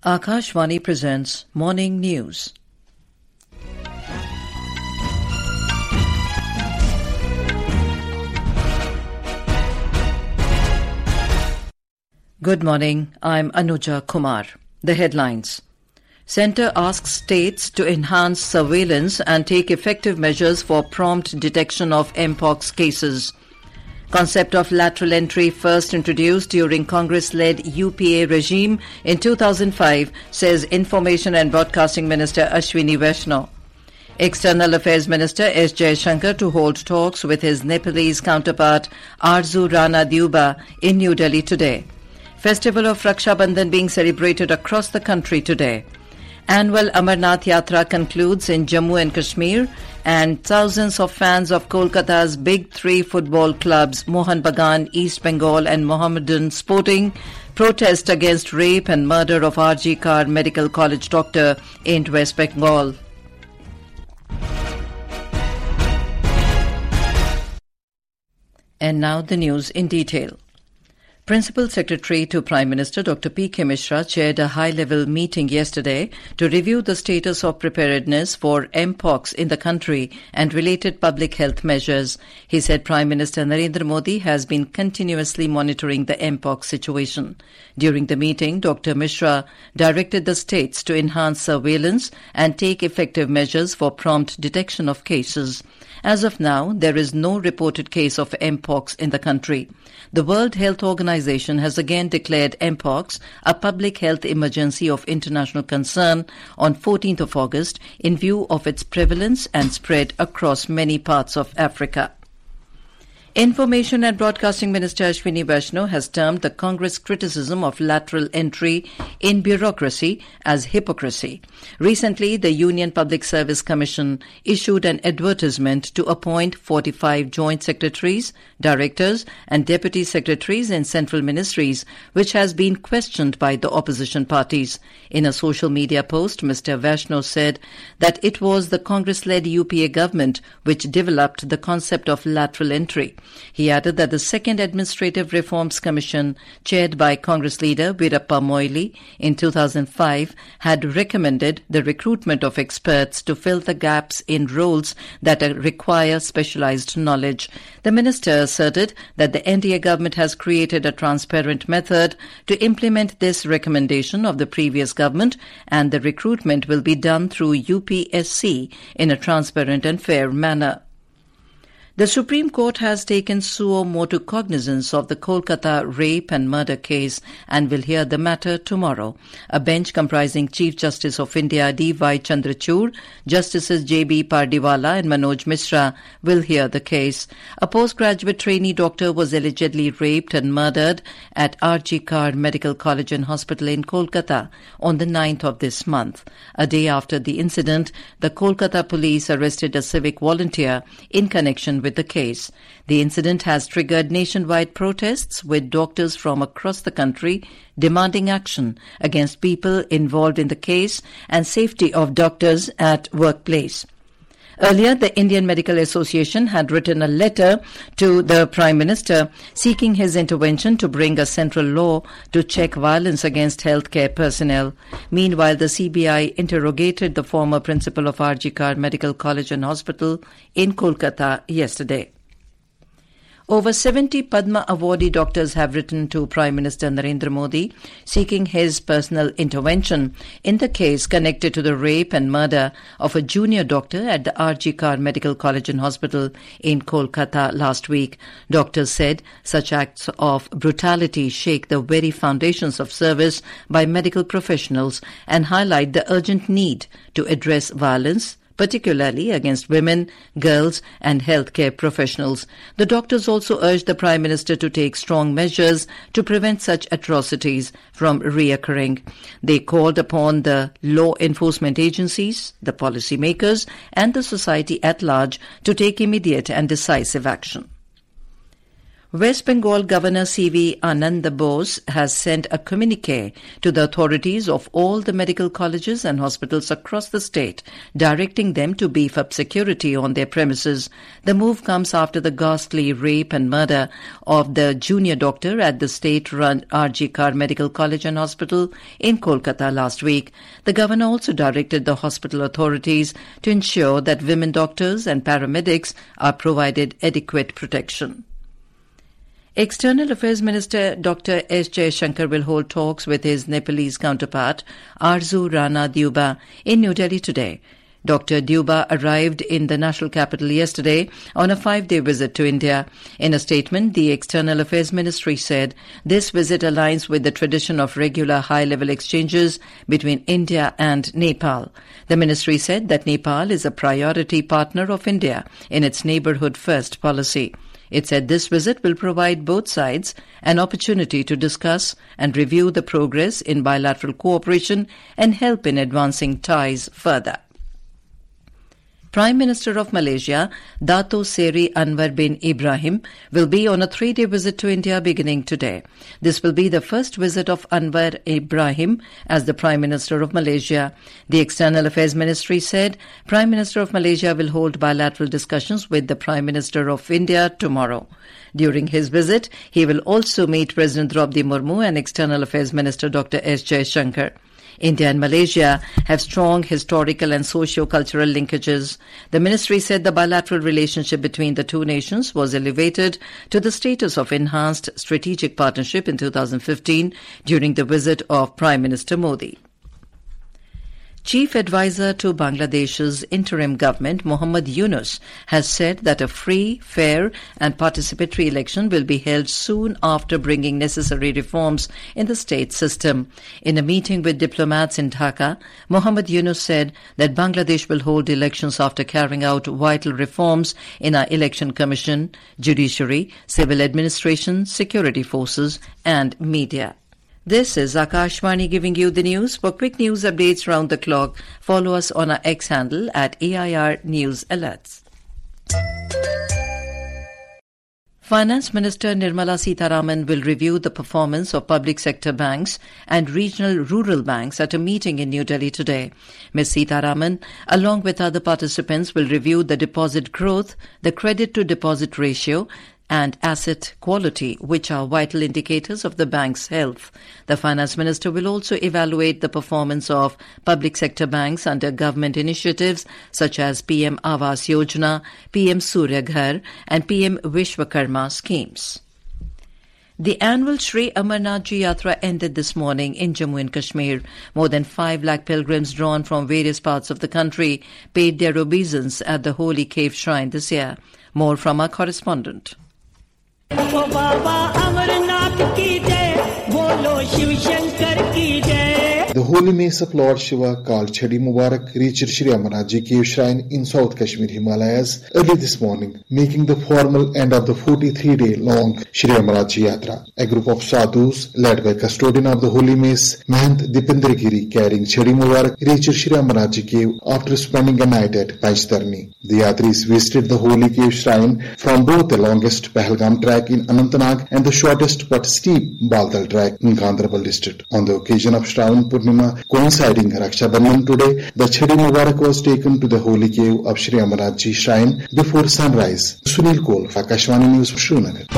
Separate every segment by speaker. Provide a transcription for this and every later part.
Speaker 1: Akashvani presents Morning News. Good morning, I'm Anuja Kumar. The headlines. Centre asks states to enhance surveillance and take effective measures for prompt detection of Mpox cases. Concept of lateral entry first introduced during Congress-led UPA regime in 2005, says Information and Broadcasting Minister Ashwini Vaishnaw. External Affairs Minister S. Jaishankar to hold talks with his Nepalese counterpart Arzu Rana Deuba in New Delhi today. Festival of Raksha Bandhan being celebrated across the country today. Annual Amarnath Yatra concludes in Jammu and Kashmir, and thousands of fans of Kolkata's big three football clubs, Mohun Bagan, East Bengal and Mohammedan Sporting, protest against rape and murder of RG Kar Medical College doctor in West Bengal. And now the news in detail. Principal Secretary to Prime Minister Dr. P.K. Mishra chaired a high-level meeting yesterday to review the status of preparedness for Mpox in the country and related public health measures. He said Prime Minister Narendra Modi has been continuously monitoring the Mpox situation. During the meeting, Dr. Mishra directed the states to enhance surveillance and take effective measures for prompt detection of cases. As of now, there is no reported case of Mpox in the country. The World Health Organization has again declared Mpox a public health emergency of international concern on 14th of August in view of its prevalence and spread across many parts of Africa. Information and Broadcasting Minister Ashwini Vaishnaw has termed the Congress criticism of lateral entry in bureaucracy as hypocrisy. Recently, the Union Public Service Commission issued an advertisement to appoint 45 joint secretaries, directors and deputy secretaries in central ministries, which has been questioned by the opposition parties. In a social media post, Mr. Vaishnaw said that it was the Congress-led UPA government which developed the concept of lateral entry. He added that the Second Administrative Reforms Commission, chaired by Congress leader Veerappa Moily in 2005, had recommended the recruitment of experts to fill the gaps in roles that require specialized knowledge. The minister asserted that the NDA government has created a transparent method to implement this recommendation of the previous government, and the recruitment will be done through UPSC in a transparent and fair manner. The Supreme Court has taken suo motu cognizance of the Kolkata rape and murder case and will hear the matter tomorrow. A bench comprising Chief Justice of India D.Y. Chandrachud, Justices J.B. Pardiwala and Manoj Mishra will hear the case. A postgraduate trainee doctor was allegedly raped and murdered at RG Kar Medical College and Hospital in Kolkata on the 9th of this month. A day after the incident, the Kolkata police arrested a civic volunteer in connection with the case. The incident has triggered nationwide protests with doctors from across the country demanding action against people involved in the case and safety of doctors at workplace. Earlier, the Indian Medical Association had written a letter to the Prime Minister seeking his intervention to bring a central law to check violence against healthcare personnel. Meanwhile, the CBI interrogated the former principal of RG Kar Medical College and Hospital in Kolkata yesterday. Over 70 Padma awardee doctors have written to Prime Minister Narendra Modi seeking his personal intervention in the case connected to the rape and murder of a junior doctor at the RG Kar Medical College and Hospital in Kolkata last week. Doctors said such acts of brutality shake the very foundations of service by medical professionals and highlight the urgent need to address violence, particularly against women, girls and healthcare professionals. The doctors also urged the Prime Minister to take strong measures to prevent such atrocities from reoccurring. They called upon the law enforcement agencies, the policymakers and the society at large to take immediate and decisive action. West Bengal Governor C.V. Ananda Bose has sent a communique to the authorities of all the medical colleges and hospitals across the state, directing them to beef up security on their premises. The move comes after the ghastly rape and murder of the junior doctor at the state-run R.G. Kar Medical College and Hospital in Kolkata last week. The governor also directed the hospital authorities to ensure that women doctors and paramedics are provided adequate protection. External Affairs Minister Dr. S. Jaishankar will hold talks with his Nepalese counterpart, Arzu Rana Deuba, in New Delhi today. Dr. Deuba arrived in the national capital yesterday on a 5-day visit to India. In a statement, the External Affairs Ministry said this visit aligns with the tradition of regular high-level exchanges between India and Nepal. The ministry said that Nepal is a priority partner of India in its neighbourhood first policy. It said this visit will provide both sides an opportunity to discuss and review the progress in bilateral cooperation and help in advancing ties further. Prime Minister of Malaysia, Dato Seri Anwar bin Ibrahim, will be on a 3-day visit to India beginning today. This will be the first visit of Anwar Ibrahim as the Prime Minister of Malaysia. The External Affairs Ministry said Prime Minister of Malaysia will hold bilateral discussions with the Prime Minister of India tomorrow. During his visit, he will also meet President Draupadi Murmu and External Affairs Minister Dr. S. Jaishankar. India and Malaysia have strong historical and socio-cultural linkages. The ministry said the bilateral relationship between the two nations was elevated to the status of enhanced strategic partnership in 2015 during the visit of Prime Minister Modi. Chief Advisor to Bangladesh's interim government, Mohammad Yunus, has said that a free, fair and participatory election will be held soon after bringing necessary reforms in the state system. In a meeting with diplomats in Dhaka, Mohammad Yunus said that Bangladesh will hold elections after carrying out vital reforms in our election commission, judiciary, civil administration, security forces and media. This is Akashvani giving you the news. For quick news updates round the clock, follow us on our X handle at AIR News Alerts. Finance Minister Nirmala Sitharaman will review the performance of public sector banks and regional rural banks at a meeting in New Delhi today. Ms. Sitharaman, along with other participants, will review the deposit growth, the credit-to-deposit ratio, and asset quality, which are vital indicators of the bank's health. The Finance Minister will also evaluate the performance of public sector banks under government initiatives such as PM Awas Yojana, PM Surya Ghar and PM Vishwakarma schemes. The annual Sri Amarnath Ji Yatra ended this morning in Jammu and Kashmir. More than 5 lakh pilgrims drawn from various parts of the country paid their obeisance at the Holy Cave Shrine this year. More from our correspondent.
Speaker 2: The holy mace of Lord Shiva called Chhadi Mubarak reached Sri Amarnath Ji Cave Shrine in South Kashmir Himalayas early this morning, making the formal end of the 43-day-long Sri Amarnath Ji Yatra. A group of sadhus, led by custodian of the holy mace, Mahant Dipendra Giri, carrying Chhadi Mubarak, reached Sri Amarnath Ji Cave after spending a night at Panchtarni. The Yatris visited the holy cave shrine from both the longest Pahalgam track in Anantnag and the shortest but steep Baldal track in Gandarbal district. On the occasion of Shravan Purnima coinciding Raksha Bandhan today, the Chhadi Mubarak was taken to the holy cave of Sri Amarnath Ji Shrine before sunrise. Sunil Kol, Akashvani News, Srinagar.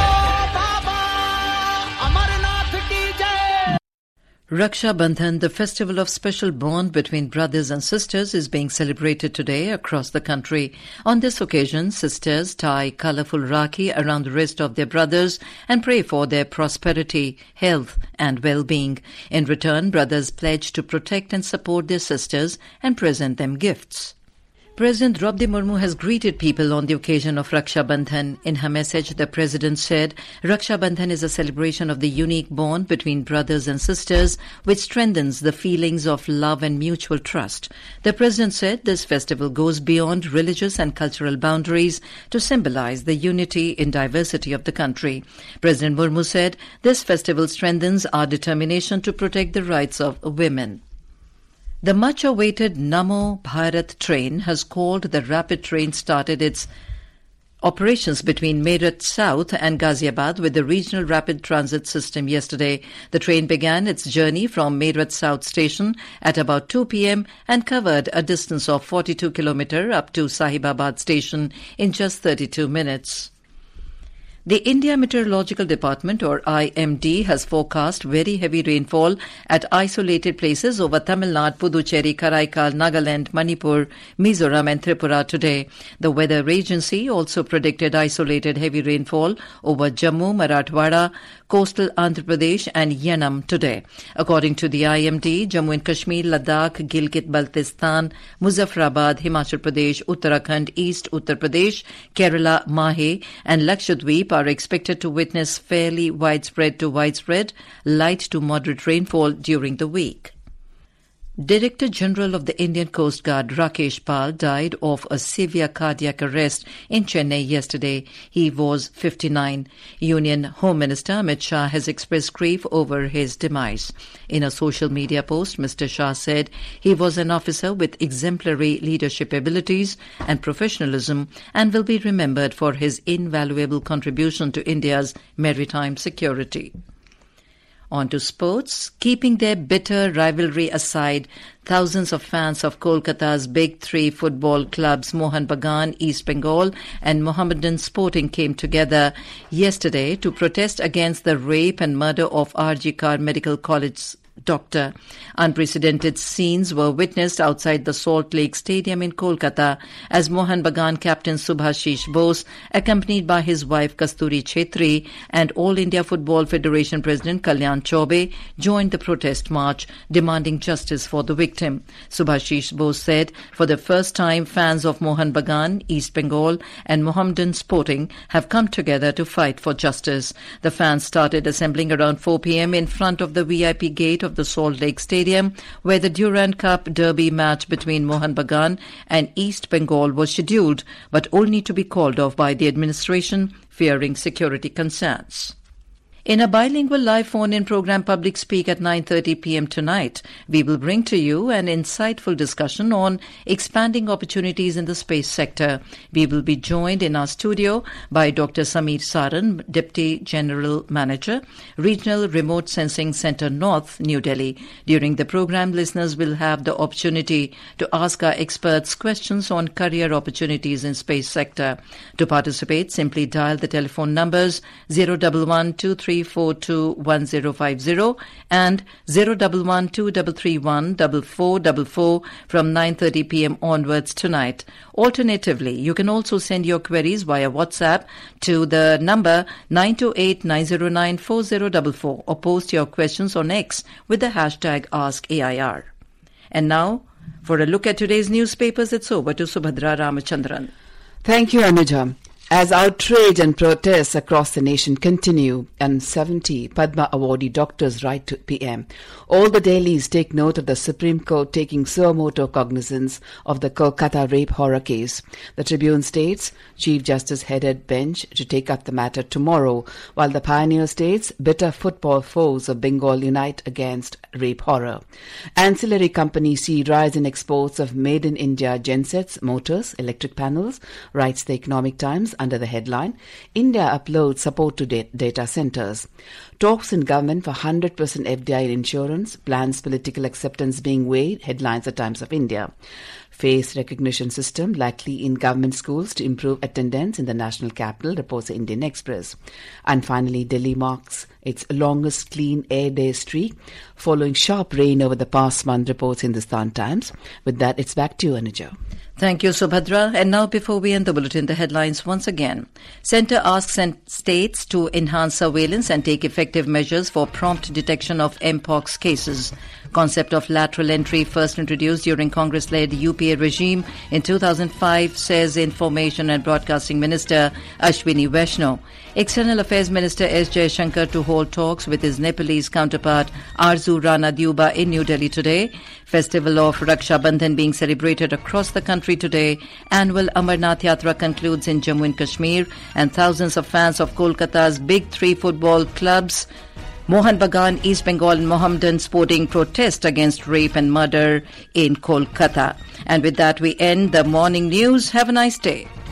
Speaker 1: Raksha Bandhan, the festival of special bond between brothers and sisters, is being celebrated today across the country. On this occasion, sisters tie colourful rakhi around the wrist of their brothers and pray for their prosperity, health and well-being. In return, brothers pledge to protect and support their sisters and present them gifts. President Draupadi Murmu has greeted people on the occasion of Raksha Bandhan. In her message, the President said, Raksha Bandhan is a celebration of the unique bond between brothers and sisters, which strengthens the feelings of love and mutual trust. The President said this festival goes beyond religious and cultural boundaries to symbolize the unity in diversity of the country. President Murmu said, this festival strengthens our determination to protect the rights of women. The much-awaited Namo Bharat train has called the rapid train started its operations between Meerut South and Ghaziabad with the regional rapid transit system yesterday. The train began its journey from Meerut South station at about 2 p.m. and covered a distance of 42 km up to Sahibabad station in just 32 minutes. The India Meteorological Department, or IMD, has forecast very heavy rainfall at isolated places over Tamil Nadu, Puducherry, Karaikal, Nagaland, Manipur, Mizoram and Tripura today. The weather agency also predicted isolated heavy rainfall over Jammu, Marathwada, coastal Andhra Pradesh and Yanam today. According to the IMD, Jammu and Kashmir, Ladakh, Gilgit-Baltistan, Muzaffarabad, Himachal Pradesh, Uttarakhand, East Uttar Pradesh, Kerala, Mahe and Lakshadweep are expected to witness fairly widespread to widespread, light to moderate rainfall during the week. Director General of the Indian Coast Guard Rakesh Pal died of a severe cardiac arrest in Chennai yesterday. He was 59. Union Home Minister Amit Shah has expressed grief over his demise. In a social media post, Mr. Shah said he was an officer with exemplary leadership abilities and professionalism and will be remembered for his invaluable contribution to India's maritime security. On to sports. Keeping their bitter rivalry aside, thousands of fans of Kolkata's big three football clubs Mohun Bagan, East Bengal and Mohammedan Sporting came together yesterday to protest against the rape and murder of RG Kar Medical College doctor. Unprecedented scenes were witnessed outside the Salt Lake Stadium in Kolkata as Mohun Bagan captain Subhashish Bose, accompanied by his wife Kasturi Chetri and All India Football Federation President Kalyan Chaube, joined the protest march demanding justice for the victim. Subhashish Bose said, for the first time, fans of Mohun Bagan, East Bengal and Mohammedan Sporting have come together to fight for justice. The fans started assembling around 4 p.m. in front of the VIP gate of the Salt Lake Stadium, where the Durand Cup Derby match between Mohun Bagan and East Bengal was scheduled, but only to be called off by the administration, fearing security concerns. In a bilingual live phone-in program Public Speak at 9:30 p.m. tonight, we will bring to you an insightful discussion on expanding opportunities in the space sector. We will be joined in our studio by Dr. Sameer Saran, Deputy General Manager, Regional Remote Sensing Center North, New Delhi. During the program, listeners will have the opportunity to ask our experts questions on career opportunities in space sector. To participate, simply dial the telephone numbers 011-2342-1050 and 011-2331-4444 from 9:30 p.m. onwards tonight. Alternatively, you can also send your queries via WhatsApp to the number 928-909-4044 or post your questions on X with the hashtag AskAIR. And now, for a look at today's newspapers, it's over to Subhadra Ramachandran.
Speaker 3: Thank you, Anuja. As outrage and protests across the nation continue and 70 Padma awardee doctors write to PM, all the dailies take note of the Supreme Court taking suo motu cognizance of the Kolkata rape horror case. The Tribune states Chief Justice headed bench to take up the matter tomorrow, while the Pioneer states bitter football foes of Bengal unite against rape horror. Ancillary companies see rise in exports of made-in-India gensets, motors, electric panels, writes the Economic Times under the headline, India uploads support to data centers. Talks in government for 100% FDI insurance, plans political acceptance being weighed, headlines the Times of India. Face recognition system likely in government schools to improve attendance in the national capital, reports the Indian Express. And finally, Delhi marks its longest clean air day streak following sharp rain over the past month, reports Hindustan Times. With that, it's back to you, Anuja.
Speaker 1: Thank you, Subhadra. And now, before we end the bulletin, the headlines once again. Centre asks states to enhance surveillance and take effective measures for prompt detection of Mpox cases. Concept of lateral entry first introduced during Congress-led UPA regime in 2005, says Information and Broadcasting Minister Ashwini Vaishnaw. External Affairs Minister S. Jaishankar to hold talks with his Nepalese counterpart Arzu Rana Dyuba in New Delhi today. Festival of Raksha Bandhan being celebrated across the country today. Annual Amarnath Yatra concludes in Jammu and Kashmir, and thousands of fans of Kolkata's big three football clubs Mohun Bagan, East Bengal and Mohammedan Sporting protest against rape and murder in Kolkata. And with that, we end the morning news. Have a nice day.